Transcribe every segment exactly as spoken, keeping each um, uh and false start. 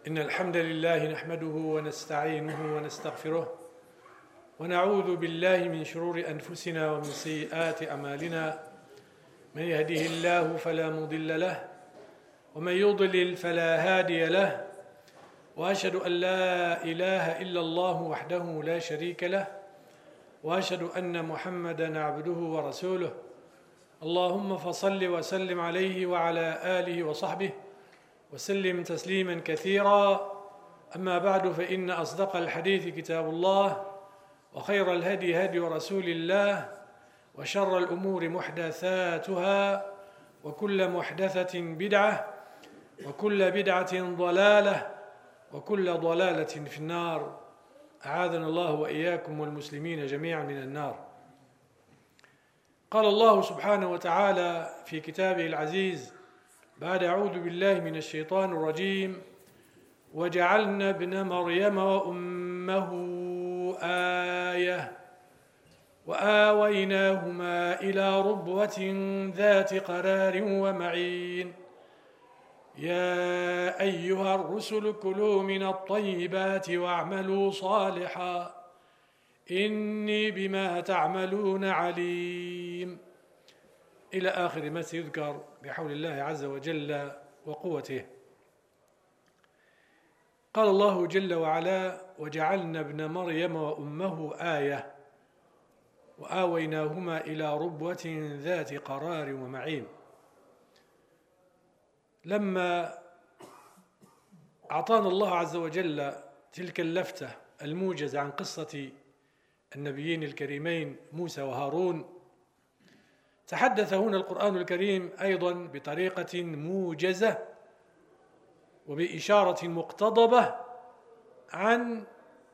إن الحمد لله نحمده ونستعينه ونستغفره ونعوذ بالله من شرور أنفسنا ومن سيئات أعمالنا. من يهده الله فلا مضل له ومن يضلل فلا هادي له، وأشهد أن لا إله إلا الله وحده لا شريك له، وأشهد أن محمدًا عبده ورسوله. اللهم فصل وسلم عليه وعلى آله وصحبه وسلم تسليما كثيرا. أما بعد، فإن أصدق الحديث كتاب الله، وخير الهدي هدي رسول الله، وشر الأمور محدثاتها، وكل محدثة بدعة، وكل بدعة ضلالة، وكل ضلالة في النار. أعاذنا الله وإياكم والمسلمين جميعا من النار. قال الله سبحانه وتعالى في كتابه العزيز بعد أعوذ بالله من الشيطان الرجيم: وجعلنا ابن مريم وأمه آية وآويناهما إلى ربوة ذات قرار ومعين. يا أيها الرسل كلوا من الطيبات واعملوا صالحا إني بما تعملون عليم، إلى آخر ما سيذكر بحول الله عز وجل وقوته. قال الله جل وعلا: وجعلنا ابن مريم وأمه آية وآويناهما إلى ربوة ذات قرار ومعين. لما أعطانا الله عز وجل تلك اللفتة الموجزة عن قصة النبيين الكريمين موسى وهارون، تحدث هنا القرآن الكريم أيضا بطريقة موجزة وبإشارة مقتضبة عن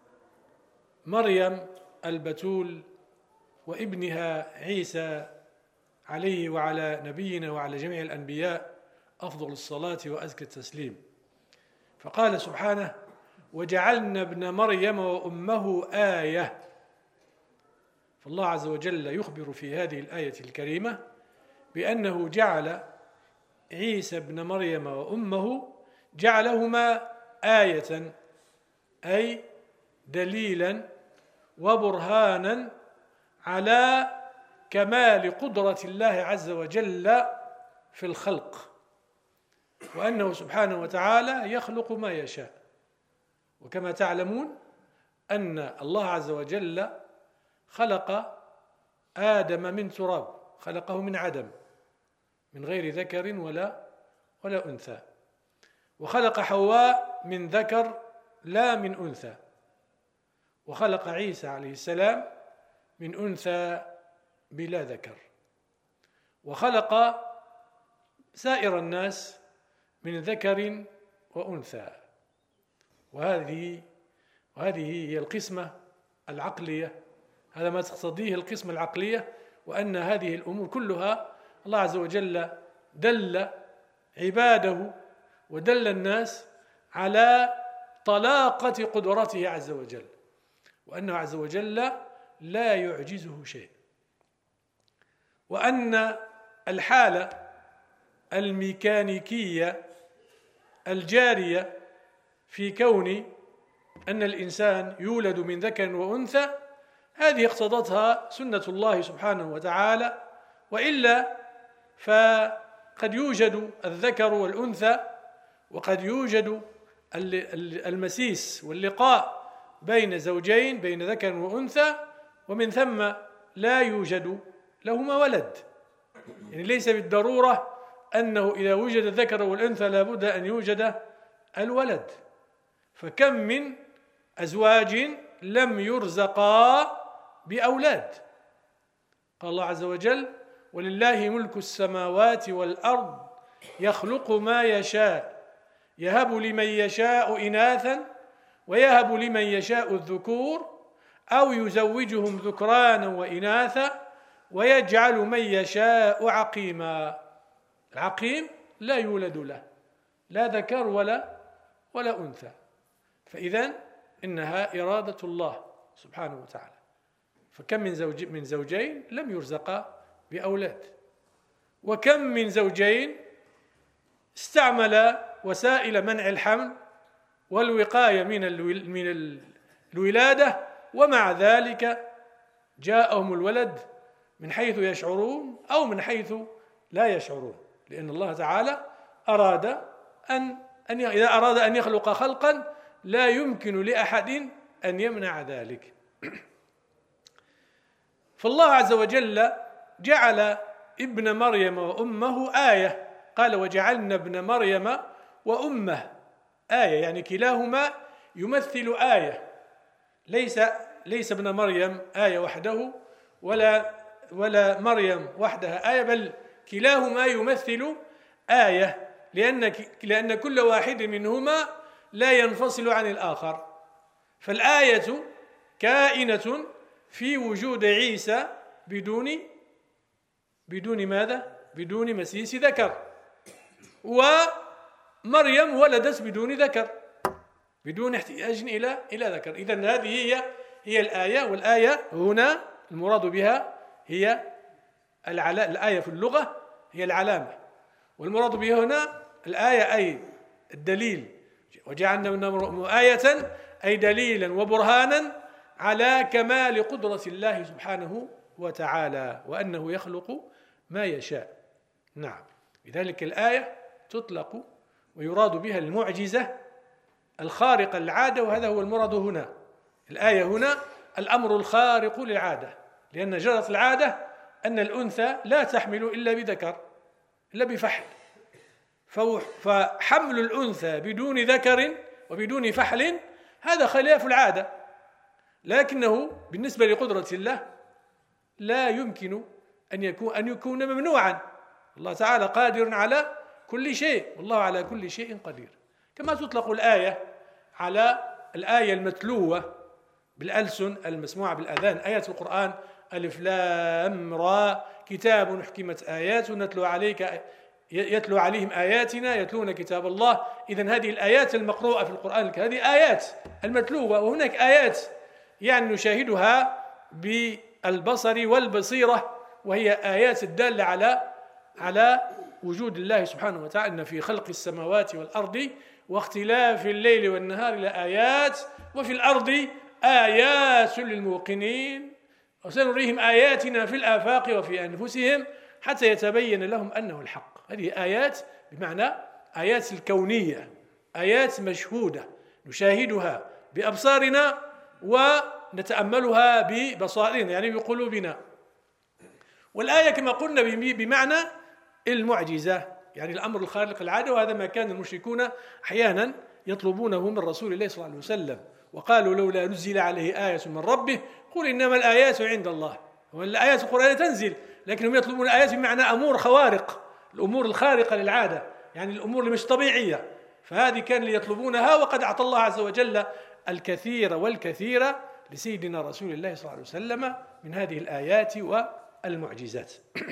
مريم البتول وابنها عيسى عليه وعلى نبينا وعلى جميع الأنبياء أفضل الصلاة وأزكى التسليم. فقال سبحانه: وجعلنا ابن مريم وأمه آية. فالله عز وجل يخبر في هذه الآية الكريمة بأنه جعل عيسى ابن مريم وأمه، جعلهما آية، أي دليلا وبرهانا على كمال قدرة الله عز وجل في الخلق، وأنه سبحانه وتعالى يخلق ما يشاء. وكما تعلمون أن الله عز وجل خلق آدم من تراب، خلقه من عدم، من غير ذكر ولا ولا أنثى، وخلق حواء من ذكر لا من أنثى، وخلق عيسى عليه السلام من أنثى بلا ذكر، وخلق سائر الناس من ذكر وأنثى. وهذه وهذه هي القسمة العقلية، هذا ما تقتضيه القسمة العقلية، وأن هذه الأمور كلها الله عز وجل دل عباده ودل الناس على طلاقة قدرته عز وجل، وأنه عز وجل لا يعجزه شيء، وأن الحالة الميكانيكية الجارية في كون أن الإنسان يولد من ذكر وأنثى هذه اقتضتها سنة الله سبحانه وتعالى، وإلا فقد يوجد الذكر والأنثى، وقد يوجد المسيس واللقاء بين زوجين، بين ذكر وأنثى، ومن ثم لا يوجد لهما ولد. يعني ليس بالضرورة أنه إذا وجد الذكر والأنثى لابد أن يوجد الولد. فكم من أزواج لم يرزقا بأولاد. قال الله عز وجل: ولله ملك السماوات والأرض يخلق ما يشاء يهب لمن يشاء إناثا ويهب لمن يشاء الذكور أو يزوجهم ذكرانا وإناثا ويجعل من يشاء عقيما. العقيم لا يولد له لا ذكر ولا ولا أنثى. فإذن إنها إرادة الله سبحانه وتعالى. فكم من زوج من زوجين لم يرزقا بأولاد، وكم من زوجين استعمل وسائل منع الحمل والوقاية من من الولادة، ومع ذلك جاءهم الولد من حيث يشعرون أو من حيث لا يشعرون، لأن الله تعالى أراد أن أن إذا أراد أن يخلق خلقا لا يمكن لأحد أن يمنع ذلك. فالله عز وجل جعل ابن مريم وأمه آية، قال وجعلنا ابن مريم وأمه آية، يعني كلاهما يمثل آية، ليس ليس ابن مريم آية وحده ولا ولا مريم وحدها آية، بل كلاهما يمثل آية، لأن لأن كل واحد منهما لا ينفصل عن الآخر. فالآية كائنة في وجود عيسى بدون بدون ماذا؟ بدون مسيس ذكر، ومريم ولدت بدون ذكر، بدون احتياج إلى إلى ذكر. إذن هذه هي هي الآية، والآية هنا المراد بها هي العلا الآية في اللغة هي العلامة، والمراد بها هنا الآية أي الدليل، وجعلنا منهم آية أي دليلا وبرهانا على كمال قدرة الله سبحانه وتعالى، وأنه يخلق ما يشاء. نعم، لذلك الآية تطلق ويراد بها المعجزة الخارقة للعادة، وهذا هو المراد هنا. الآية هنا الأمر الخارق للعادة، لأن جرت العادة أن الأنثى لا تحمل إلا بذكر، إلا بفحل، فحمل الأنثى بدون ذكر وبدون فحل هذا خلاف العادة، لكنه بالنسبة لقدرة الله لا يمكن أن يكون أن يكون ممنوعا. الله تعالى قادر على كل شيء، والله على كل شيء قدير. كما تطلق الآية على الآية المتلوة بالألسن المسموعة بالأذان، آيات القرآن ألف لام را كتاب حكمت آيات نتلو عليك يتلو عليهم آياتنا يتلون كتاب الله. إذن هذه الآيات المقروءة في القرآن هذه آيات المتلوة، وهناك آيات يعني نشاهدها بالبصر والبصيرة، وهي آيات الدالة على على وجود الله سبحانه وتعالى، إن في خلق السماوات والأرض واختلاف الليل والنهار لآيات وفي الأرض آيات للموقنين وسنريهم آياتنا في الآفاق وفي أنفسهم حتى يتبين لهم أنه الحق. هذه آيات بمعنى آيات الكونية، آيات مشهودة نشاهدها بأبصارنا ونتأملها ببصائرنا يعني بقلوبنا. والآية كما قلنا بمعنى المعجزة، يعني الأمر الخارق العادة، وهذا ما كان المشركون أحيانا يطلبونه من رسول الله صلى الله عليه وسلم، وقالوا لولا نزل عليه آية من ربه قل إنما الآيات عند الله. والآيات القرآنية تنزل، لكنهم يطلبون آيات بمعنى أمور خوارق، الأمور الخارقة للعادة، يعني الأمور اللي مش طبيعية، فهذه كان يطلبونها، وقد أعطى الله عز وجل الكثير والكثير لسيدنا رسول الله صلى الله عليه وسلم من هذه الآيات والمعجزات.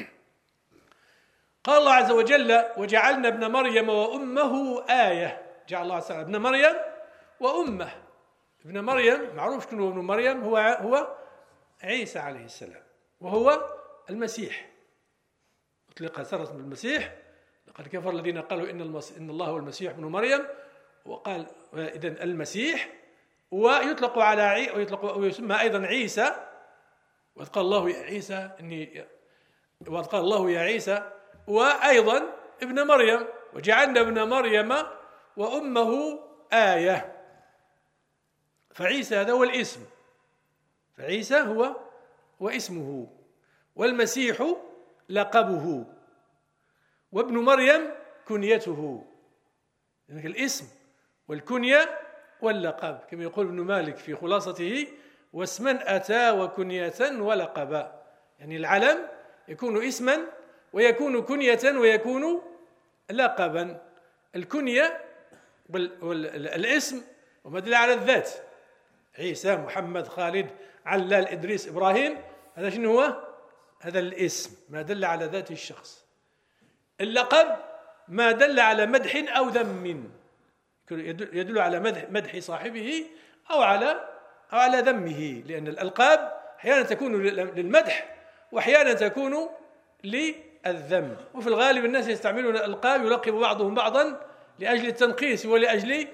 قال الله عز وجل وجعلنا ابن مريم وأمه آية، جعل الله عز وجل ابن مريم وأمه. ابن مريم معروف شنو ابن مريم، هو هو عيسى عليه السلام، وهو المسيح، أطلق سرة بالمسيح، لقد كفر الذين قالوا إن, المس... إن الله هو المسيح ابن مريم، وقال إذن المسيح، ويطلق على عي... ويطلق ويسمى أيضا عيسى، وإذ قال الله يا عيسى إني وإذ قال الله يا عيسى، وأيضا ابن مريم وجعلنا ابن مريم وأمه آية. فعيسى هذا هو الاسم، فعيسى هو واسمه، والمسيح لقبه، وابن مريم كنيته، يعني الاسم والكنية واللقب، كما يقول ابن مالك في خلاصته واسما أتى وكنية ولقبا، يعني العلم يكون اسما ويكون كنية ويكون لقبا. الكنية والاسم وما دل على الذات، عيسى محمد خالد علال إدريس إبراهيم، هذا شنو هو؟ هذا الاسم ما دل على ذات الشخص. اللقب ما دل على مدح أو ذم، يدل على مدح مدح صاحبه أو على أو على ذمه، لأن الألقاب أحيانا تكون للمدح وأحيانا تكون للذم، وفي الغالب الناس يستعملون الألقاب يلقب بعضهم بعضا لأجل التنقيس ولأجل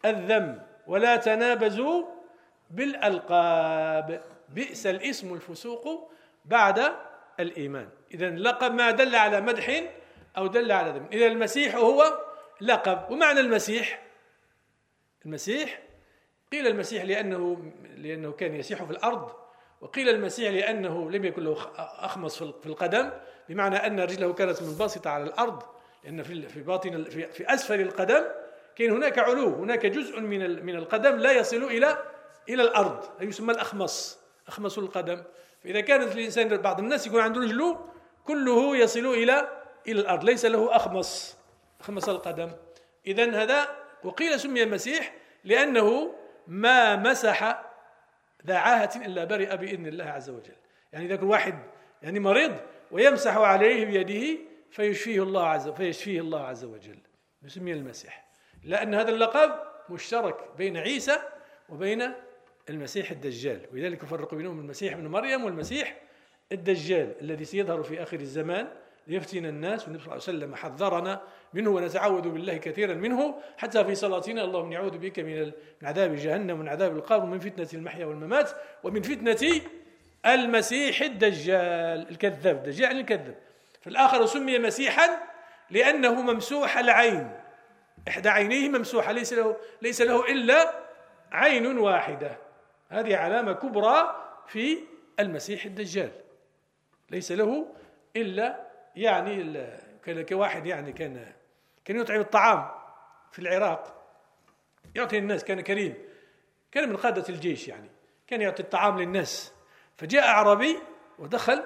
الذم ولا تنابزوا بالألقاب بئس الاسم الفسوق بعد الإيمان. إذن لقب ما دل على مدح أو دل على ذم. إذا المسيح هو لقب. ومعنى المسيح المسيح قيل المسيح لأنه لأنه كان يسيح في الأرض، وقيل المسيح لأنه لم يكن له أخمص في القدم، بمعنى أن رجله كانت منبسطة على الأرض، لأن في في باطن في أسفل القدم كان هناك علو، هناك جزء من من القدم لا يصل إلى إلى الأرض، يسمى الأخمص، أخمص القدم. فإذا كانت الإنسان بعض الناس يكون عنده رجله كله يصل إلى إلى الأرض، ليس له أخمص أخمص القدم. إذن هذا وقيل سمي المسيح لأنه ما مسح ذا عاهة إلا برئ بإذن الله عز وجل. يعني إذا كان واحد يعني مريض ويمسح عليه بيده فيشفيه الله عز فيشفيه الله عز وجل، يسمي المسيح، لأن هذا اللقب مشترك بين عيسى وبين المسيح الدجال، ولذلك يفرق بينهم المسيح ابن مريم والمسيح الدجال الذي سيظهر في آخر الزمان ليفتن الناس، والنبي صلى الله عليه وسلم حذرنا منه ونتعوذ بالله كثيرا منه، حتى في صلاتنا اللهم نعوذ بك من عذاب جهنم ومن عذاب القبر ومن فتنة المحيا والممات ومن فتنة المسيح الدجال الكذاب. الدجال يعني الكذاب. فالآخر سمي مسيحا لأنه ممسوح العين، إحدى عينيه ممسوحة، ليس له ليس له إلا عين واحدة. هذه علامة كبرى في المسيح الدجال، ليس له إلا يعني كواحد يعني كان كان يطعم الطعام في العراق، يعطي الناس، كان كريم، كان من قادة الجيش، يعني كان يعطي الطعام للناس. فجاء أعرابي ودخل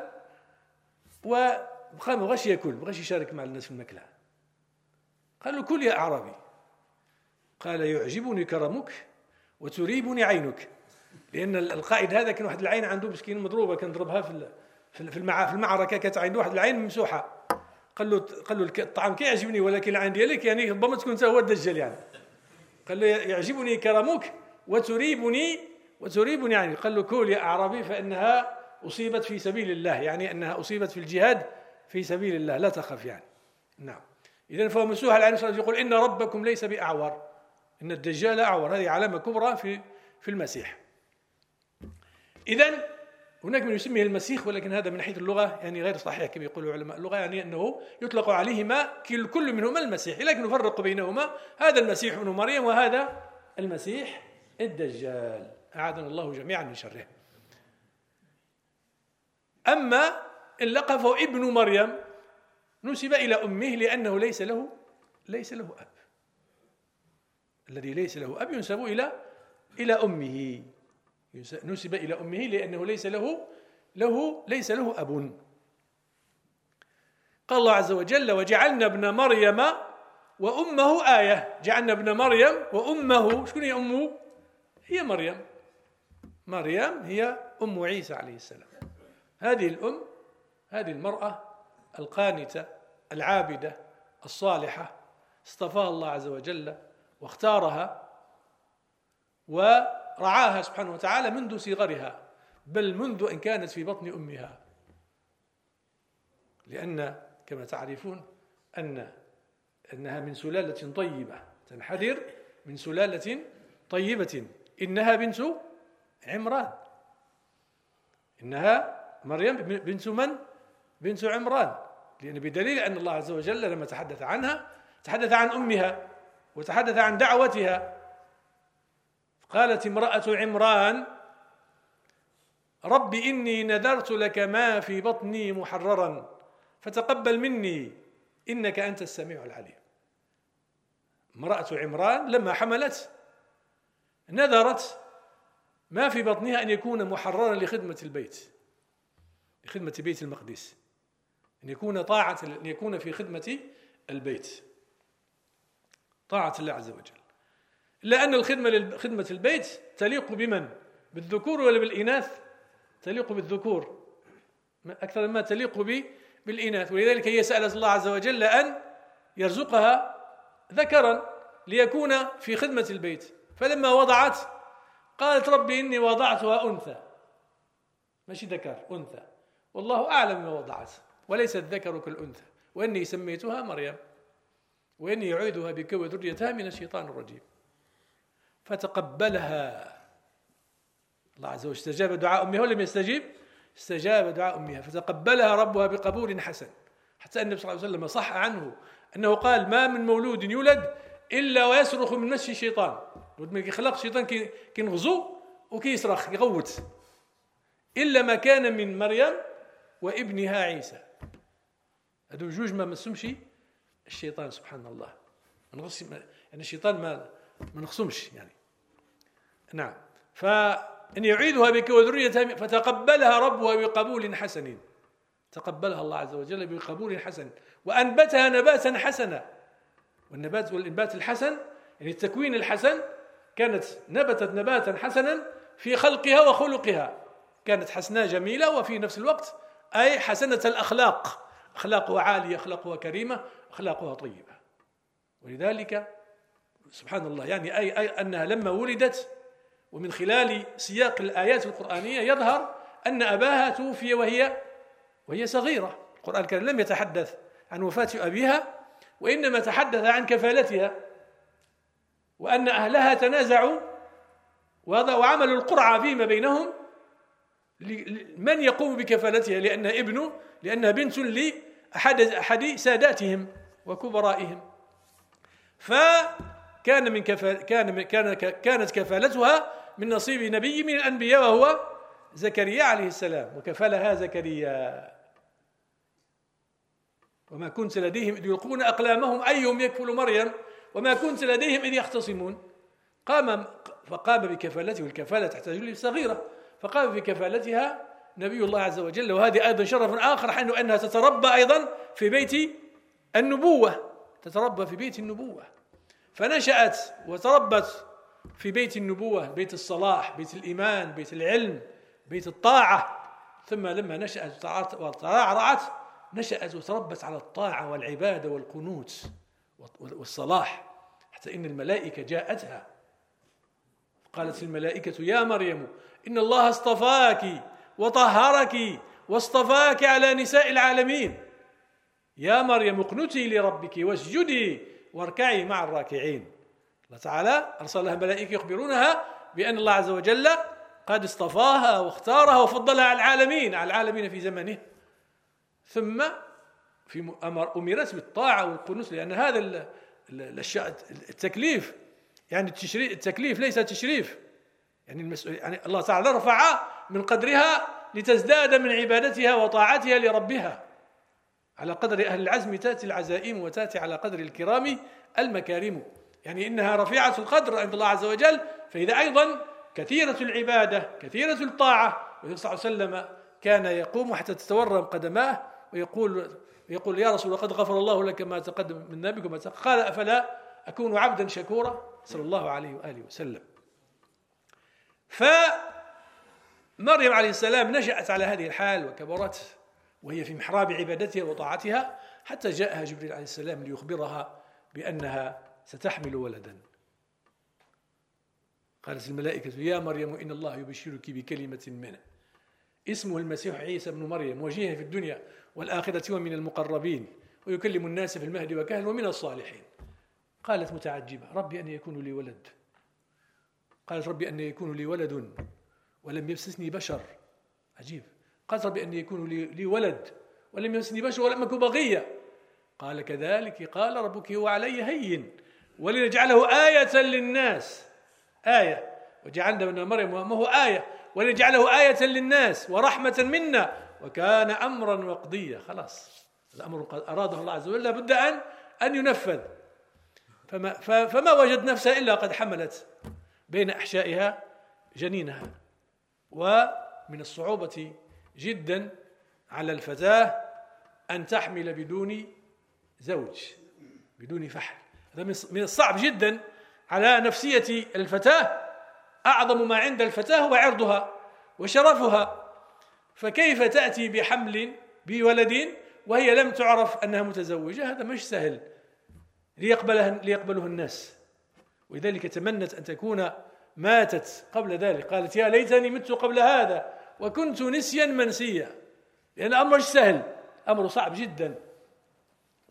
وقام بغش يأكل، بغش يشارك مع الناس في المكلة. قال له: كل يا أعرابي. قال: يعجبني كرمك وتريبني عينك. لأن القائد هذا كان واحد العين عنده مسكين مضروبة، كان ضربها في في المعركة، كانت عنده واحد العين ممسوحة. قال له قال له الطعام كيعجبني ولكن العين ديالك يعني ربما تكون هو الدجال يعني. قال له: يعجبني كرمك وتريبني وتريبني عيني. قال له: كل يا أعرابي فإنها أصيبت في سبيل الله، يعني أنها أصيبت في الجهاد في سبيل الله، لا تخف يعني. نعم. إذن فهو مسوح العين، يقول: إن ربكم ليس بأعور، إن الدجال أعور. هذه علامة كبرى في في المسيح. إذن هناك من يسميه المسيح، ولكن هذا من ناحية اللغة يعني غير صحيح كما يقول علماء اللغة، يعني أنه يطلق عليهما كل منهما المسيح، لكن نفرق بينهما، هذا المسيح ابن مريم وهذا المسيح الدجال، أعاذنا الله جميعا من شره. أما اللقب فهو ابن مريم، نسب إلى أمه لأنه ليس له ليس له أب. الذي ليس له أب ينسب إلى إلى أمه، نسب إلى أمه لأنه ليس له له ليس له أب. قال الله عز وجل: وجعلنا ابن مريم وأمه آية. جعلنا ابن مريم وأمه، شكون هي أمه؟ هي مريم. مريم هي أم عيسى عليه السلام. هذه الأم، هذه المرأة القانتة العابدة الصالحة، اصطفاها الله عز وجل واختارها ورعاها سبحانه وتعالى منذ صغرها، بل منذ أن كانت في بطن أمها، لأن كما تعرفون أن أنها من سلالة طيبة، تنحدر من سلالة طيبة. إنها بنت عمران، إنها مريم بنت من؟ بنت عمران، لأن بدليل أن الله عز وجل لما تحدث عنها تحدث عن أمها وتحدث عن دعوتها. قالت امرأة عمران: رب إني نذرت لك ما في بطني محررا فتقبل مني إنك أنت السميع العليم. امرأة عمران لما حملت نذرت ما في بطنها أن يكون محررا لخدمة البيت، لخدمة بيت المقدس، أن يكون طاعة، أن يكون في خدمة البيت، طاعة الله عز وجل. إلا أن الخدمة خدمة البيت تليق بمن؟ بالذكور ولا بالإناث؟ تليق بالذكور أكثر مما تليق بالإناث، ولذلك هي سألت الله عز وجل أن يرزقها ذكرا ليكون في خدمة البيت. فلما وضعت قالت: ربي إني وضعتها أنثى، ماشي ذكر، أنثى، والله أعلم ما وضعت وليس الذكر كالأنثى، وإني سميتها مريم وإني أعيذها بك وذريتها من الشيطان الرجيم. فتقبلها. الله عز وجل استجاب دعاء أمها ولم يستجيب، استجاب دعاء أمها فتقبلها ربها بقبول حسن، حتى النبي صلى الله عليه وسلم صح عنه أنه قال: ما من مولود يولد إلا ويصرخ من مس الشيطان. من يخلق الشيطان كينغزو وكيصرخ يغوت، إلا ما كان من مريم وابنها عيسى. هذو جوج ما مسهمش الشيطان سبحان الله. يعني الشيطان ما ما نخصمش يعني. نعم. فإن يعيدها بك وذريتها فتقبلها ربها بقبول حسن، تقبلها الله عز وجل بقبول حسن وأنبتها نباتا حسنا. والنبات والإنبات الحسن يعني التكوين الحسن، كانت نبتت نباتا حسنا في خلقها وخلقها، كانت حسناء جميلة وفي نفس الوقت أي حسنة الأخلاق، أخلاقها عالية، أخلاقها كريمة، أخلاقها طيبة. ولذلك سبحان الله يعني أي, أي أنها لما ولدت، ومن خلال سياق الآيات القرآنية يظهر أن أباها توفي وهي وهي صغيرة. القرآن الكريم لم يتحدث عن وفاة أبيها، وإنما تحدث عن كفالتها، وأن أهلها تنازعوا وعملوا القرعة فيما بينهم من يقوم بكفالتها، لأنها ابن لأنها بنت لأحد أحد ساداتهم وكبرائهم. فكان من كفال كان كان كانت كفالتها من نصيب نبي من الأنبياء وهو زكريا عليه السلام، وكفلها زكريا. وما كنت لديهم إذ يلقون أقلامهم أيهم يكفل مريم وما كنت لديهم إذ يختصمون. قام فقام بكفالته، والكفالة تحتاج لصغيرة، فقام بكفالتها نبي الله عز وجل. وهذه أيضا شرف آخر، حين أنها تتربى أيضا في بيت النبوة، تتربى في بيت النبوة، فنشأت وتربت في بيت النبوة، بيت الصلاح، بيت الإيمان، بيت العلم، بيت الطاعة. ثم لما نشأت وترعرعت نشأت وتربت على الطاعة والعبادة والقنوت والصلاح، حتى إن الملائكة جاءتها قالت الملائكة: يا مريم إن الله اصطفاك وطهرك واصطفاك على نساء العالمين، يا مريم اقنتي لربك واسجدي واركعي مع الراكعين. الله تعالى أرسل لها ملائكة يخبرونها بأن الله عز وجل قد اصطفاها واختارها وفضلها على العالمين على العالمين في زمنه. ثم في أمر أمرت بالطاعة والقنوت، لأن هذا التكليف يعني التشريف، التكليف ليس تشريف، يعني, المسؤول يعني الله تعالى رفع من قدرها لتزداد من عبادتها وطاعتها لربها. على قدر أهل العزم تأتي العزائم وتأتي على قدر الكرام المكارم، يعني إنها رفيعة القدر عند الله عز وجل، فإذا أيضا كثيرة العبادة كثيرة الطاعة. والنبي صلى الله عليه وسلم كان يقوم حتى تتورم قدماه ويقول يقول يا رسول قد غفر الله لك ما تقدم من ذنبك وما تأخر، قال أفلا أكون عبدا شكورا صلى الله عليه وآله وسلم. فمريم عليه السلام نشأت على هذه الحال وكبرت وهي في محراب عبادتها وطاعتها، حتى جاءها جبريل عليه السلام ليخبرها بأنها ستحمل ولدا. قالت الملائكة: يا مريم إن الله يبشرك بكلمة منه اسمه المسيح عيسى بن مريم، وجيها في الدنيا والآخرة ومن المقربين ويكلم الناس في المهد وكهلا ومن الصالحين. قالت متعجبة: ربي أن يكون لي ولد. قالت: ربي أن يكون لي ولد ولم يمسسني بشر. عجيب. قالت: ربي أن يكون لي ولد ولم يمسسني بشر ولم أكن بغيا. قال: كذلك قال ربك هو علي هين ولنجعله آية للناس. آية وجعلنا من مريم وأمه آية ولنجعله آية للناس ورحمة منا وكان أمرا وقضيا. خلاص الأمر قد أراده الله عز وجل لابد أن أن ينفذ. فما, فما وجد نفسها إلا قد حملت بين أحشائها جنينها. ومن الصعوبة جدا على الفتاة أن تحمل بدون زوج، بدون فحل. هذا من الصعب جدا على نفسية الفتاة. أعظم ما عند الفتاة هو عرضها وشرفها، فكيف تأتي بحمل بولد وهي لم تعرف أنها متزوجة؟ هذا مش سهل ليقبلها ليقبله الناس. ولذلك تمنت أن تكون ماتت قبل ذلك. قالت: يا ليتني مت قبل هذا وكنت نسيا منسيا. لأن الأمر مش سهل، أمر صعب جدا،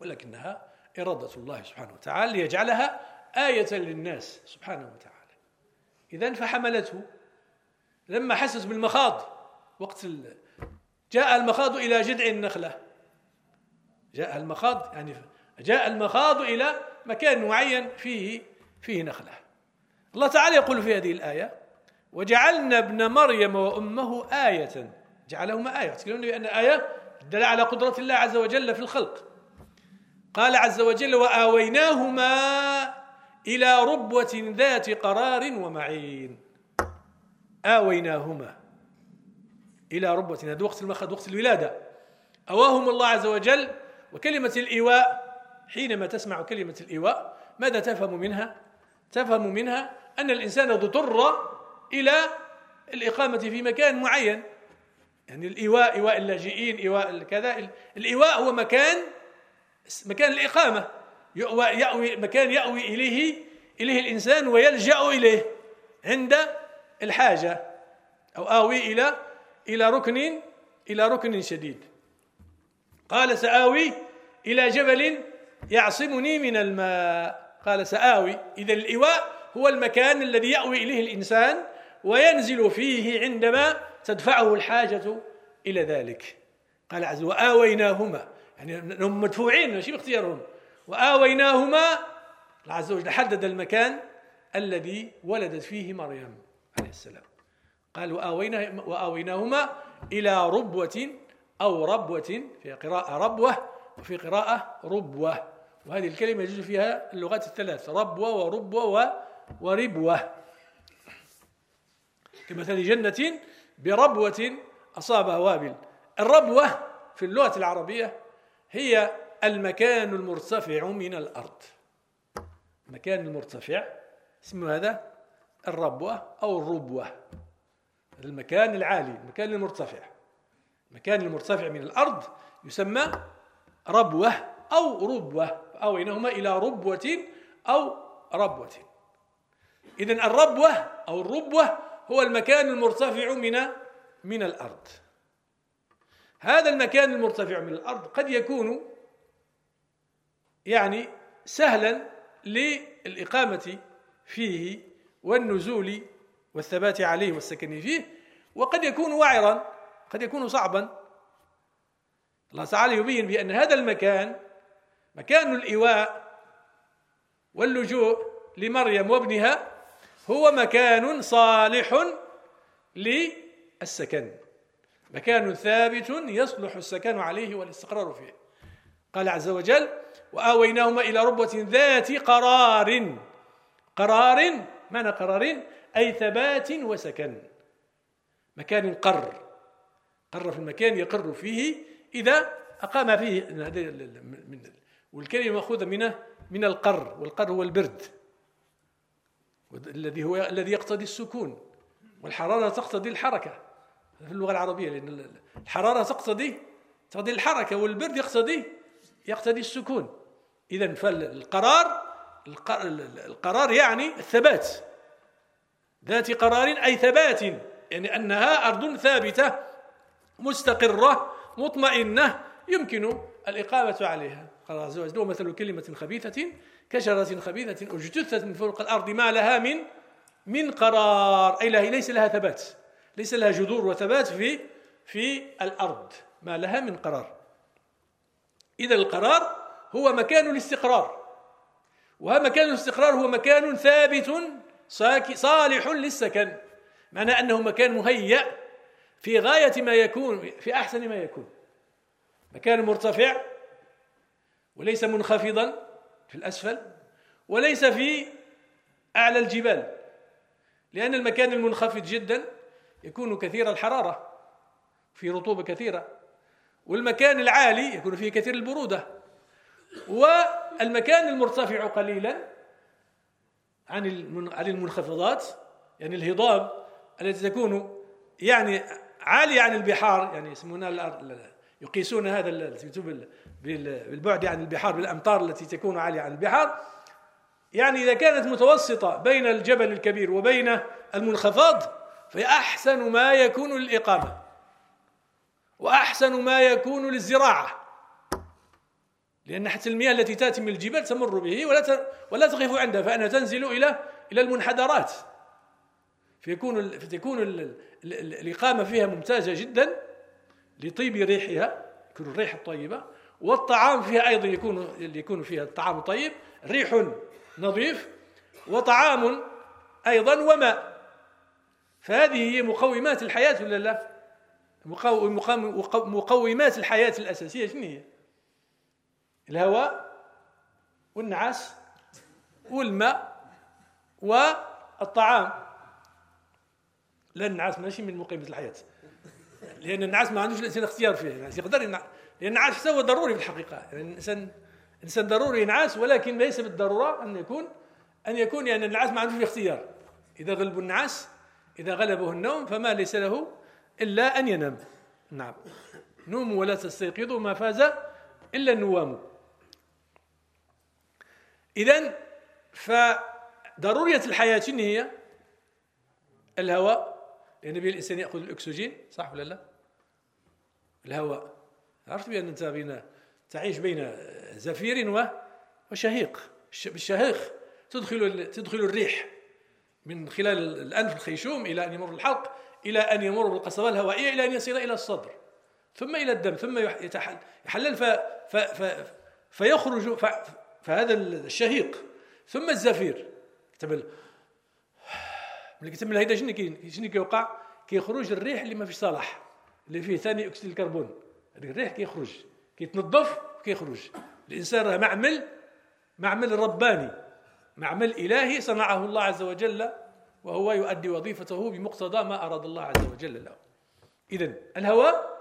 ولكنها إرادة الله سبحانه وتعالى ليجعلها آية للناس سبحانه وتعالى. إذن فحملته لما حست بالمخاض، وقت جاء المخاض إلى جذع النخلة، جاء المخاض يعني جاء المخاض إلى مكان معين فيه فيه نخلة. الله تعالى يقول في هذه الآية: وجعلنا ابن مريم وأمه آية، جعلهما آية. تقولون بأن آية دل على قدرة الله عز وجل في الخلق. قال عز وجل: وآويناهما إلى ربوة ذات قرار ومعين. آويناهما إلى ربوة، هذا وقت المخاض، وقت الولادة أواهم الله عز وجل. وكلمة الإيواء، حينما تسمع كلمة الإيواء ماذا تفهم منها؟ تفهم منها أن الإنسان اضطر إلى الإقامة في مكان معين، يعني الإيواء، إيواء اللاجئين، إيواء كذا. الإيواء هو مكان مكان الإقامة، يأوي يأوي مكان يأوي إليه إليه الإنسان ويلجأ إليه عند الحاجة، أو آوي إلى إلى ركن إلى ركن شديد. قال: سآوي إلى جبل يعصمني من الماء. قال: سآوي. إذا الإيواء هو المكان الذي يأوي إليه الإنسان وينزل فيه عندما تدفعه الحاجة إلى ذلك. قال عز وجل: وآويناهما، يعني هم مدفوعين ماشي باختيارهم. وآويناهما، الله عز وجل حدد المكان الذي ولدت فيه مريم عليه السلام. قال: وآوينا وآويناهما إلى ربوة أو ربوة، في قراءة ربوة وفي قراءة ربوة. وهذه الكلمة يجوز فيها اللغات الثلاث: ربوة وربوة وربوة. كمثل جنة بربوة أصابها وابل. الربوة في اللغة العربية هي المكان المرتفع من الأرض. المكان المرتفع اسمه هذا الربوة أو الربوة، المكان العالي، المكان المرتفع. المكان المرتفع من الأرض يسمى ربوة أو ربوة. أوينهما إلى ربوة أو ربوة. إذن الربوة أو الربوة هو المكان المرتفع من من الأرض. هذا المكان المرتفع من الأرض قد يكون يعني سهلا للإقامة فيه والنزول والثبات عليه والسكن فيه، وقد يكون وعرا، قد يكون صعبا. الله تعالى يبين بأن هذا المكان مكان الإيواء واللجوء لمريم وابنها هو مكان صالح للسكن، مكان ثابت يصلح السكن عليه والاستقرار فيه. قال عز وجل: وآويناهما إلى ربوة ذات قرار. قرار، معنى قرار أي ثبات وسكن، مكان قر، قر في المكان يقر فيه إذا أقام فيه. والكلمة مأخوذة من من القر، والقر هو البرد الذي هو الذي يقتضي السكون، والحرارة تقتضي الحركة في اللغة العربية، لأن الحرارة تقتضي تقتضي الحركة، والبرد يقتضي يقتضي السكون. إذن فالقرار القرار يعني الثبات، ذات قرار أي ثبات، يعني أنها أرض ثابتة مستقرة مطمئنة يمكن الإقامة عليها. قال عز وجل: ومثل كلمة خبيثة كشجرة خبيثة اجتثت من فوق الأرض ما لها من من قرار، أي ليس لها ثبات، ليس لها جذور وثبات في في الأرض، ما لها من قرار. إذا القرار هو مكان الاستقرار، وهذا مكان الاستقرار هو مكان ثابت صالح للسكن، معنى أنه مكان مهيأ في غاية ما يكون، في أحسن ما يكون، مكان مرتفع وليس منخفضا في الأسفل، وليس في أعلى الجبال، لأن المكان المنخفض جدا يكون كثير الحرارة، فيه رطوبة كثيرة، والمكان العالي يكون فيه كثير البرودة. والمكان المرتفع قليلا عن عن المنخفضات، يعني الهضاب التي تكون يعني عالية عن البحار، يعني يسمونها يقيسون هذا بالبعد عن البحار بالأمطار التي تكون عالية عن البحار. يعني إذا كانت متوسطة بين الجبل الكبير وبين المنخفض فهي أحسن ما يكون للإقامة، وأحسن ما يكون للزراعة، لأن حتى المياه التي تأتي من الجبال تمر به ولا ولا تقف عندها، فإنها تنزل إلى إلى المنحدرات، فيكون فتكون الإقامة فيها ممتازة جدا لطيب ريحها، يكون الريحة الطيبة، والطعام فيها أيضا يكون يكون فيها الطعام طيب، ريح نظيف وطعام أيضا وماء. فهذه هي مقومات الحياة ولا لا؟ مقومات الحياة الأساسية شنو هي؟ الهواء والنعاس والماء والطعام. لا، النعاس ماشي من مقومات الحياة، لأن النعاس ما عندوش الإنسان اختيار فيه، يعني يقدر ينعس، لأن النعاس هو ضروري في الحقيقة، يعني الإنسان الإنسان ضروري ينعس، ولكن ليس بالضرورة أن يكون أن يكون يعني النعاس ما عندوش اختيار. إذا غلبه النعاس، إذا غلبه النوم، فما ليس له إلا أن ينام. نعم، نوموا ولا تستيقظوا ما فاز إلا النوام. إذن فضرورية الحياة هي الهواء، لأن به الإنسان يأخذ الأكسجين، صح ولا لا؟ الهواء، عرفت بأن أنت بين تعيش بين زفير وشهيق. بالشهيق تدخل تدخل الريح من خلال الأنف الخيشوم إلى أن يمر الحلق، إلى أن يمر بالقصبة الهوائية، إلى أن يصل إلى الصدر، ثم إلى الدم، ثم يحلل ف ف ف فيخرج ف فهذا الشهيق، ثم الزفير. كتب ملي كتب هيدا شنو كاين شنو كيوقع؟ كيخرج الريح اللي ما فيش صلاح، اللي فيه ثاني أكسيد الكربون. هذاك الريح كيخرج، كيتنظف كيخرج. الإنسان راه معمل معمل رباني، معمل إلهي صنعه الله عز وجل، وهو يؤدي وظيفته بمقتضى ما أراد الله عز وجل له. إذن الهواء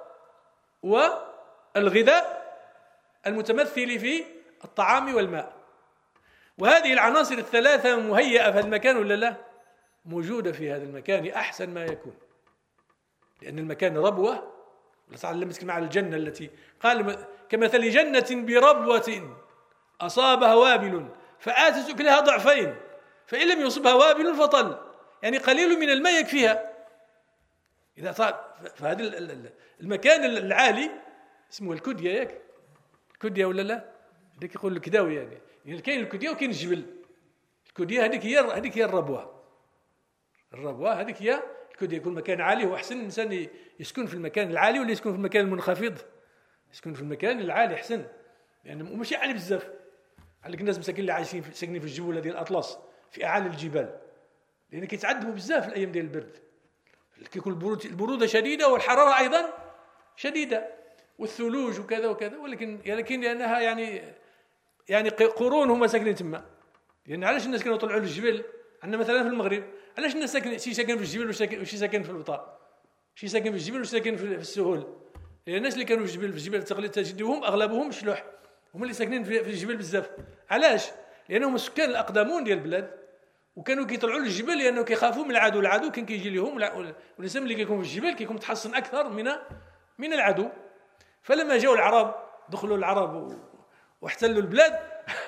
والغذاء المتمثل في الطعام والماء، وهذه العناصر الثلاثة مهيئة في المكان ولا لا؟ موجودة في هذا المكان أحسن ما يكون، لأن المكان ربوة. لما نتكلم على الجنة التي قال كمثل جنة بربوة أصابها وابل فآتت أكلها ضعفين فإن لم يصبها وابل فطل، يعني قليل من الماء يكفيها. إذا صار فهذا المكان العالي اسمه الكدية، ياك الكدية ولا لا؟ هذيك يقول الكداوي، يعني يعني كاين الكدية وكاين الجبل. الكدية هذيك هي هذيك هي الربوة. الربوة هذيك هي الكدية. يكون مكان عالي، هو أحسن الإنسان يسكن في المكان العالي ولا يسكن في المكان المنخفض؟ يسكن في المكان العالي أحسن، يعني ماشي عالي بزاف. عليك الناس مساكين اللي عايشين في ساكنين في الجبل ديال الأطلس في أعالي الجبال، لأن كيتعذبوا بزاف في الأيام ديال البرد، كيكون البرودة شديدة والحرارة أيضا شديدة والثلوج وكذا وكذا. ولكن لكن لأنها يعني يعني قرون هما ساكنين تما. لأن علاش الناس كانوا يطلعوا للجبل؟ عندنا مثلا في المغرب علاش الناس ساكن شي ساكن في الجبل وشي ساكن في البطاء، شي ساكن في الجبل وشي ساكن في السهول؟ لأن الناس اللي كانوا في الجبل في الجبل تقليد تجدهم أغلبهم شلوح، هما اللي ساكنين في الجبل بزاف. علاش؟ لأنهم السكان الأقدمون ديال البلاد، وكانوا كيطلعوا للجبل لأنه كيخافوا من العدو. العدو كان كيجي لهم، والإنسان اللي كيكون في الجبل كيكون متحصن أكثر من من العدو. فلما جاءوا العرب، دخلوا العرب واحتلوا البلاد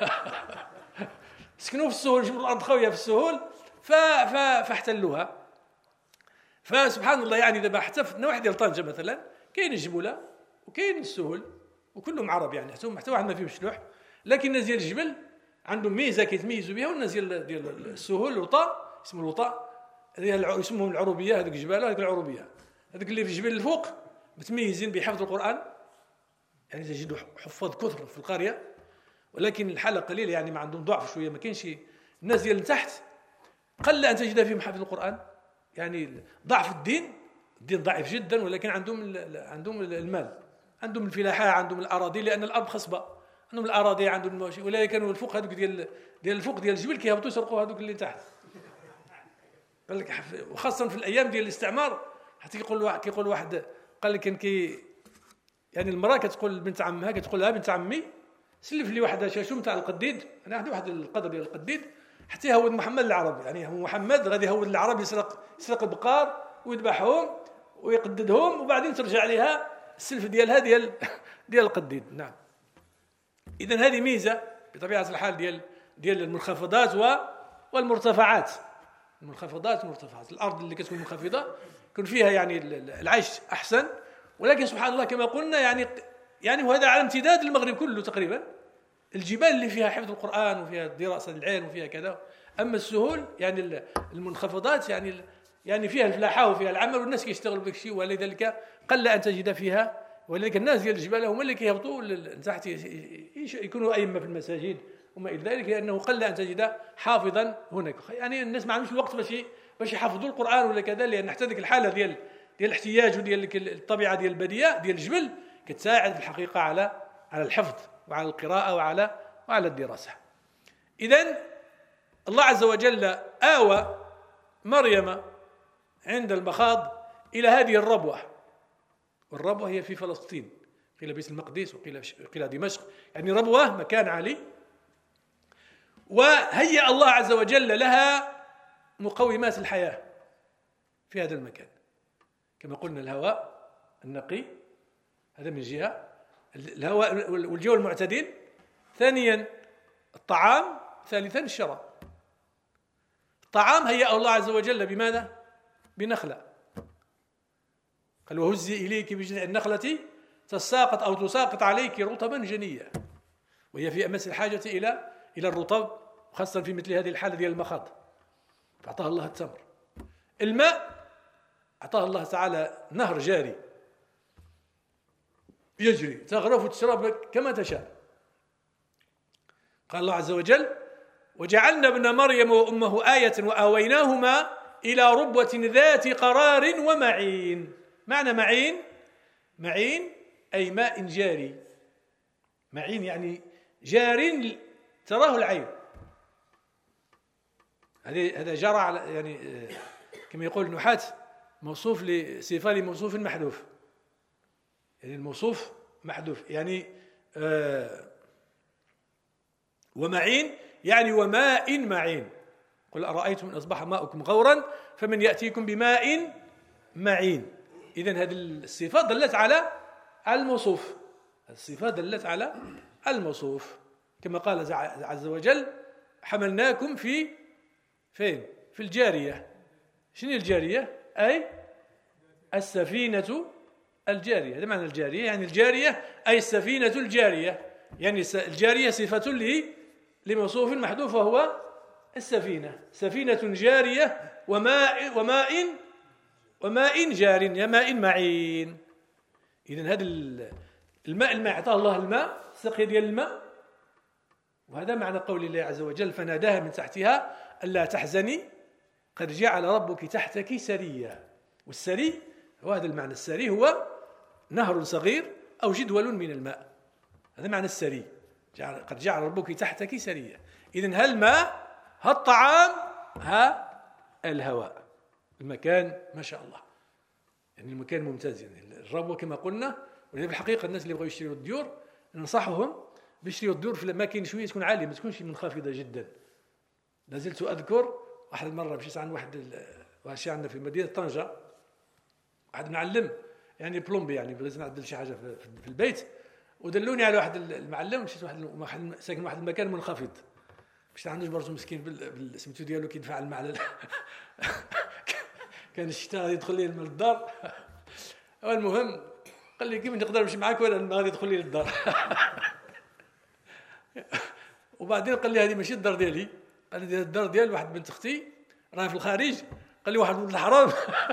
سكنوا في السهول، جبروا الأرض خاوية في السهول فاحتلوها. فسبحان الله، يعني دابا حتى في النواحي ديال طنجة مثلا كاين الجبولة وكاين السهول وكلهم عرب، يعني حتى حتى واحد ما فيهم شلوح. لكن الناس ديال الجبل عندهم ميزه كيتميزوا بها، والناس ديال ديال السهول الوطاء، اسمه الوطاء ديال اسمهم العروبيه. هذوك الجبال هذوك العروبيه، هذوك اللي في الجبل الفوق متميزين بحفظ القرآن، يعني تجدوا حفاظ كثر في القريه، ولكن الحاله قليله، يعني ما عندهم ضعف شويه. ما كاينش الناس ديال تحت قل ان تجد فيهم حافظ القرآن، يعني ضعف الدين، الدين ضعيف جدا، ولكن عندهم عندهم المال، عندهم الفلاحه، عندهم الاراضي، لان الارض خصبه، عندهم الاراضي، عندهم المواشي. ولا كانوا الفوق هذوك ديال ديال الفوق ديال الجبل كيهبطوا يسرقوا هذوك اللي تحت. قال لك، وخاصه في الايام ديال الاستعمار، حتى كيقول واحد كيقول واحد قال لك كان كي يعني المراه كتقول لبنت عمها، كتقول لها بنت عمي سلف لي واحد شاشوم تاع القديد، انا عندي واحد القدر ديال القديد حتى يهود محمد العربي، يعني هو محمد غادي يهود العرب، يسرق يسرق البقار ويذبحهم ويقددهم، وبعدين ترجع لها السلف ديالها ديال ديال القديد. نعم. إذا هذه ميزة بطبيعة الحال ديال ديال المنخفضات والمرتفعات. المنخفضات والمرتفعات، الأرض اللي كتكون منخفضة يكون فيها يعني العيش أحسن، ولكن سبحان الله كما قلنا يعني يعني وهذا على امتداد المغرب كله تقريبا. الجبال اللي فيها حفظ القرآن وفيها دراسة العلم وفيها كذا. أما السهول يعني المنخفضات يعني يعني فيها الفلاحة وفيها العمل والناس كيشتغلوا بداك الشيء، ولذلك قل أن تجد فيها، ولذلك الناس ديال الجبال هما اللي كيهبطوا لتحت يكونوا أئمة في المساجد وما إلى ذلك، لأنه قل أن تجد حافظا هناك. يعني الناس ما عندهمش الوقت باش باش يحفظوا القرآن ولا كذا، لأن حتى ديك الحالة ديال ديال الاحتياج وديال الطبيعة ديال البديهة ديال الجبل كتساعد في الحقيقة على على الحفظ وعلى القراءة وعلى وعلى الدراسة. إذن الله عز وجل آوى مريم عند المخاض إلى هذه الربوة، والربوة هي في فلسطين، قيل بيت المقدس وقيل قيل دمشق، يعني ربوة مكان عالي. وهيأ الله عز وجل لها مقومات الحياة في هذا المكان، كما قلنا الهواء النقي، هذا من جهة الهواء والجو المعتدل، ثانيا الطعام، ثالثا الشراب. الطعام هيأ الله عز وجل بماذا؟ بنخلة، قال وهزي إليك بجذع النخلة تساقط أو تساقط عليك رطبا جنيا، وهي في أمس الحاجة إلى إلى الرطب، خاصة في مثل هذه الحالة ديال المخاض، فأعطاها الله التمر. الماء أعطاه الله تعالى نهر جاري يجري، تغرف وتشرب كما تشاء. قال الله عز وجل وجعلنا ابن مريم وأمه آية وآويناهما إلى ربوة ذات قرار ومعين. معنى معين، معين أي ماء جاري، معين يعني جار تراه العين. هذا جرى على يعني كما يقول النحاة موصوف لصفة لموصوف محذوف، يعني الموصوف محذوف، يعني آه ومعين يعني وماء معين. قل أرأيتم إن أصبح ماؤكم غورا فمن يأتيكم بماء معين. إذن هذه الصفات دلت على الموصوف، الصفات دلت على الموصوف، كما قال عز وجل حملناكم في فين؟ في الجارية. شنو الجارية؟ أي السفينة الجارية، هذا معنى الجارية، يعني الجارية أي السفينة الجارية، يعني الجارية صفة لي لموصوف محذوف وهو السفينة، سفينة جارية وماء وماء وماء جار يا ماء معين. إذن هذا الماء الماء أعطاه الله الماء، سقي ديال الماء، وهذا معنى قول الله عز وجل فناداها من تحتها ألا تحزني قد جعل ربك تحتك سريا. والسري هو هذا المعنى، السري هو نهر صغير أو جدول من الماء، هذا معنى السري، جعل قد جعل ربك تحتك سريا. إذن ها الماء، ها الطعام، ها الهواء، المكان ما شاء الله، يعني المكان ممتاز. يعني الربوة كما قلنا، ولذلك بالحقيقة الناس اللي بغوا يشتروا الديور ننصحهم بيشتروا الديور في الأماكن شوية تكون عالية، ما تكونش منخفضة جدا. لازلت أذكر واحد المرة مشيت عند واحد واحد شي عندنا في مدينة طنجة، واحد معلم يعني بلومبي، يعني بغيت نعدل شي حاجة في البيت، ودلوني على واحد المعلم، مشيت واحد ساكن واحد المكان منخفض، مشيت عنده جبرته مسكين بالسميتو ديالو كيدفع الماء على كان الشتاء يدخل لي الماء للدار. المهم قال لي كيف نقدر نمشي معاك ولا الماء غادي يدخل لي للدار. وبعدين قال لي هذه ماشي الدار ديالي، قال لي الدار ديال واحد بنت اختي راهي في الخارج، قال لي واحد ولد الحرام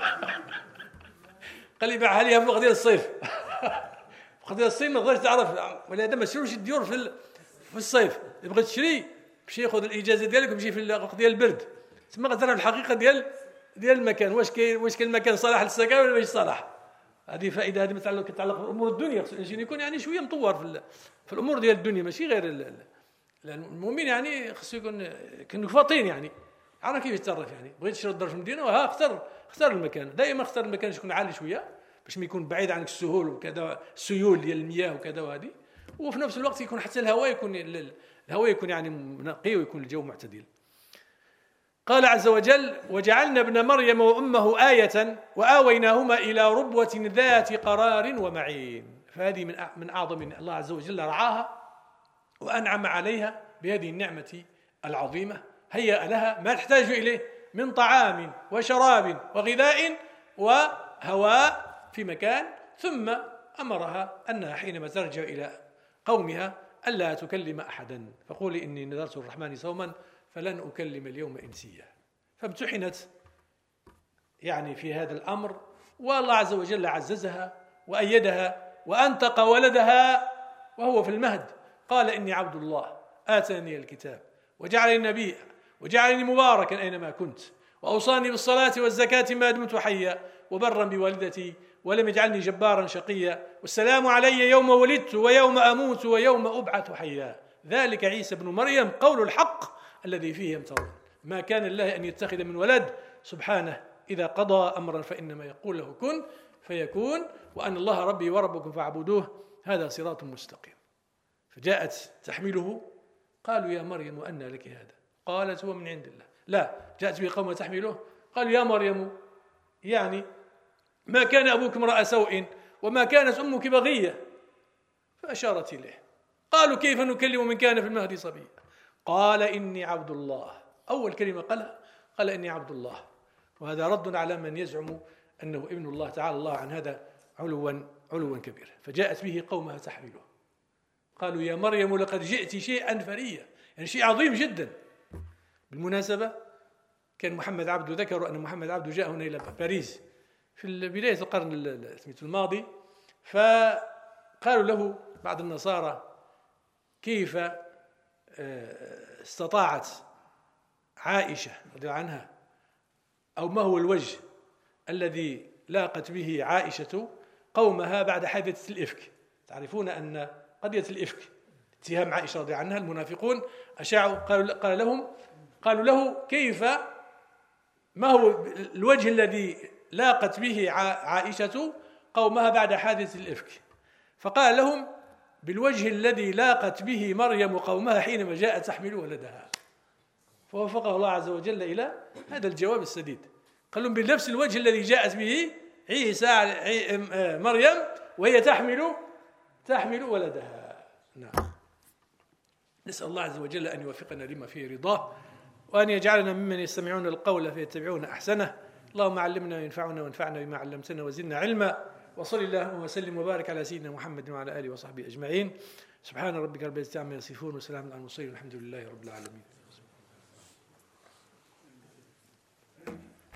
قال لي باعها ليها في وقت ديال الصيف. في وقت ديال الصيف ما تقدرش تعرف، ولهذا ما تشروش الديور في في الصيف، تبغي تشري مشي خذ الاجازه ديالك ومشي في وقت ديال البرد، تما غتعرف الحقيقه ديال ديال المكان، واش كاين واش كاين المكان صالح للسكن ولا ماشي صالح. هذه فائده، هذه متعلقه كتعلق بامور الدنيا، خص الانسان يكون يعني شويه مطور في في الامور ديال الدنيا، ماشي غير المؤمن يعني خصو يكون كنك فاطين، يعني عارف كيف يتصرف. يعني بغيت تشري الدار في المدينه وها اختار اختار المكان، دائما اختار المكان يكون عالي شويه باش ما يكون بعيد عنك السهول وكذا، السيول ديال المياه وكذا وهذه، وفي نفس الوقت يكون حتى الهواء يكون الهواء يكون يعني نقي ويكون الجو معتدل. قال عز وجل وجعلنا ابن مريم وأمه آية وآويناهما إلى ربوة ذات قرار ومعين. فهذه من من أعظم من الله عز وجل رعاها وأنعم عليها بهذه النعمة العظيمة، هيأ لها ما تحتاج إليه من طعام وشراب وغذاء وهواء في مكان، ثم أمرها أنها حينما ترجع إلى قومها ألا تكلم أحدا، فقولي إني نذرت الرحمن صوما فلن أكلم اليوم إنسيا. فامتحنت يعني في هذا الأمر، والله عز وجل عززها وأيدها وأنطق ولدها وهو في المهد، قال إني عبد الله آتاني الكتاب وجعلني نبيا وجعلني مباركا أينما كنت وأوصاني بالصلاة والزكاة ما دمت حيا وبرا بوالدتي ولم يجعلني جبارا شقيا والسلام علي يوم ولدت ويوم أموت ويوم أبعث حيا ذلك عيسى بن مريم قول الحق الذي فيه يمترون ما كان الله أن يتخذ من ولد سبحانه إذا قضى أمرا فإنما يقول له كن فيكون وأن الله ربي وربكم فاعبدوه هذا صراط مستقيم. فجاءت تحمله قالوا يا مريم وأنى لك هذا؟ قالت هو من عند الله. لا، جاءت به قوم تحمله قالوا يا مريم يعني ما كان أبوك امرأ سوء وما كانت أمك بغية، فأشارت إليه. قالوا كيف نكلم من كان في المهد صبيا؟ قال إني عبد الله. أول كلمة قالها قال إني عبد الله، وهذا رد على من يزعم أنه ابن الله تعالى الله عن هذا علوا علوا كبيرا. فجاءت به قومها تحمله قالوا يا مريم لقد جئت شيئا فريا، يعني شيء عظيم جدا. بالمناسبة كان محمد عبده ذكروا أن محمد عبده جاء هنا إلى باريس في بداية القرن الماضي، فقالوا له بعض النصارى كيف استطاعت عائشة رضي الله عنها أو ما هو الوجه الذي لاقت به عائشة قومها بعد حادثة الإفك. تعرفون أن قضية الإفك اتهام عائشة رضي الله عنها المنافقون أشاعوا قالوا قال لهم قالوا له كيف ما هو الوجه الذي لاقت به عائشة قومها بعد حادث الإفك؟ فقال لهم بالوجه الذي لاقت به مريم قومها حينما جاءت تحمل ولدها. فوفقه الله عز وجل إلى هذا الجواب السديد. قال لهم بنفس الوجه الذي جاءت به عيسى مريم وهي تحمل تحمل ولدها. نعم. نسأل الله عز وجل أن يوفقنا لما فيه رضاه وأن يجعلنا ممن يستمعون القول فيتبعون أحسنه. اللهم علمنا وينفعنا وانفعنا بما علمتنا وزدنا علما. وصل اللهم وسلم وبارك على سيدنا محمد وعلى آله وصحبه أجمعين. سبحان ربك رب العزة عما يصفون وسلام على المرسلين والحمد لله رب العالمين.